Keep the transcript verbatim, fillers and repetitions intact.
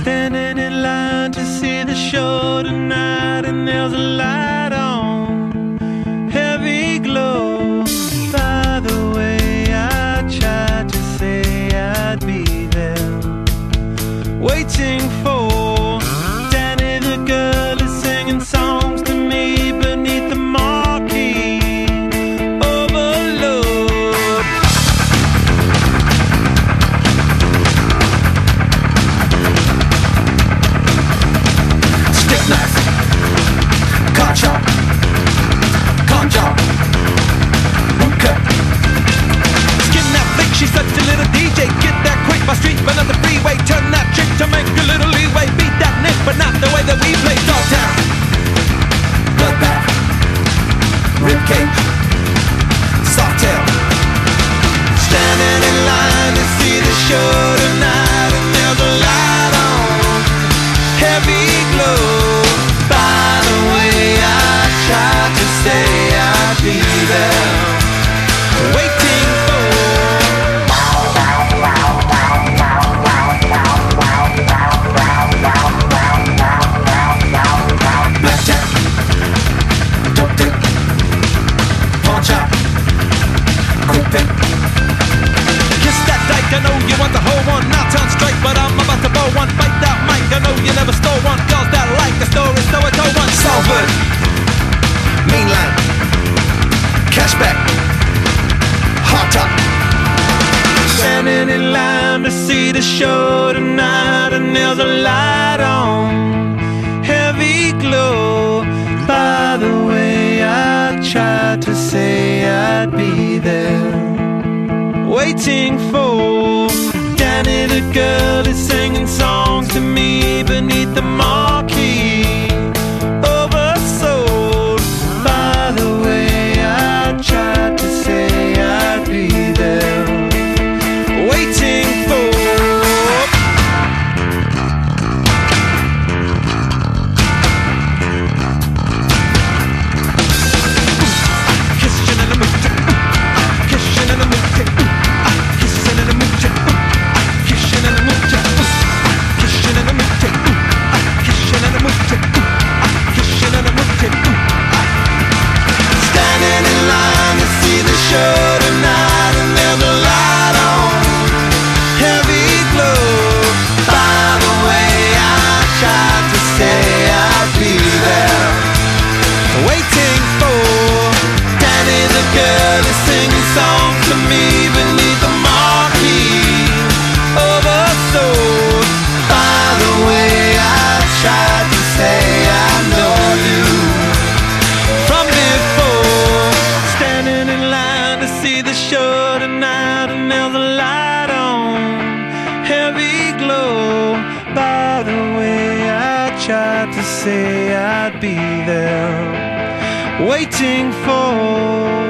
Standing in line to see the show tonight, and there's a light on, heavy glow. By the way, I tried to say I'd be there, waiting for Danny the girl is singing songs to me beneath the marquee. Overload. Stick knife, car chop, con job, boot cut. Skin that flick, she's such a little D J. Get that quick, my street, but on the freeway. Turn that trick to make a little leeway. Beat that nick, but not the way that we play. Dogtown, bloodbath, ribcage, softail. Standing in line to see the show tonight, and there's a light on, heavy glow. By the way, I tried to say I'd be there, waiting for blackjack, dope dick, pawn shop, quick pick. Kiss that dyke, I know you want the whole one. Now turn straight, but I'm about to blow one. Bite that mic, I know you never stole one. Girls that like the story, so I told one. Salford, mainline, cashback, hot top. Standing in line to see the show tonight, and there's a light on, heavy glow. By the way, I tried to say I'd be there, waiting for Danny the girl is singing songs to me beneath the marquee. Oversold. By the way, I tried to say I'd be there, waiting for kissing in the mood, kissing in the mood, kissing in the mood, kissing in the mood, kissing in the mood, kissing in the mood, kissing in the mood. Standing in line to see the show tonight, and there's a light on, heavy glow. By the way, I tried to say I'd be there, waiting for Danny the girl is singing songs to me beneath the marquee. Oversold. By the way, I tried to say I know you from before. Standing in line to see the show tonight, and there's a light on, heavy glow. By the way, I tried to say I'd be there, waiting for